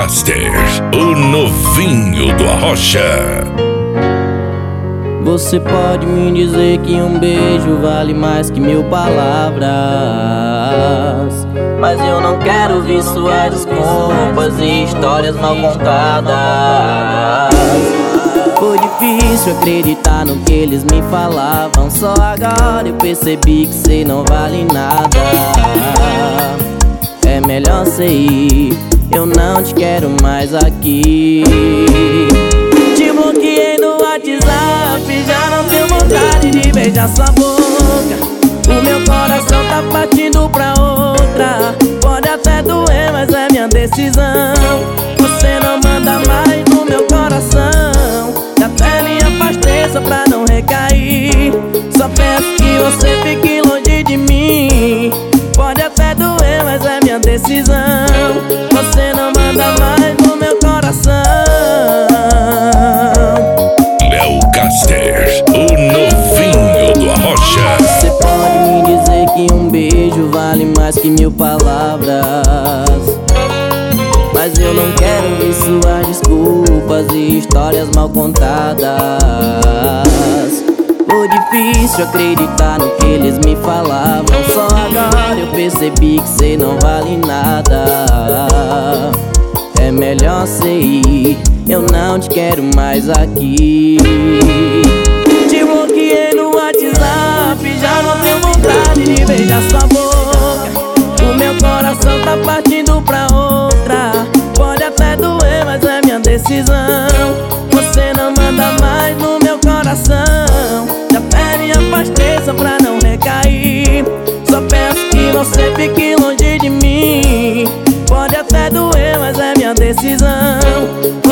Caster, o novinho do Arrocha. Você pode me dizer que um beijo vale mais que 1000 palavras, mas eu não quero ouvir suas desculpas e histórias mal contadas. Foi difícil acreditar no que eles me falavam, só agora eu percebi que cê não vale nada. É melhor cê ir, eu não te quero mais aqui. Te bloqueei no WhatsApp, já não tenho vontade de beijar sua boca. O meu coração tá partindo pra outra. Pode até doer, mas é minha decisão. Você não manda mais no meu coração. Já até me afastei só pra não recair. Só peço que você fique longe de mim. Pode até doer, mas é minha decisão. Você não manda mais no meu coração. Léo Caster, o novinho do Arrocha. Você pode me dizer que um beijo vale mais que 1000 palavras, mas eu não quero ouvir suas desculpas e histórias mal contadas. Foi difícil acreditar no que eles me falavam, só agora eu percebi que cê não vale nada. É melhor cê ir, eu não te quero mais aqui. Te bloqueei no WhatsApp, já não tenho vontade de beijar sua boca. O meu coração tá partindo pra outra. Pode até doer, mas é minha decisão. Você não manda mais no meu coração. Já até me afastei só pra não recair. Só peço que você fique longe de mim. Pode até doer, mas é minha decisão.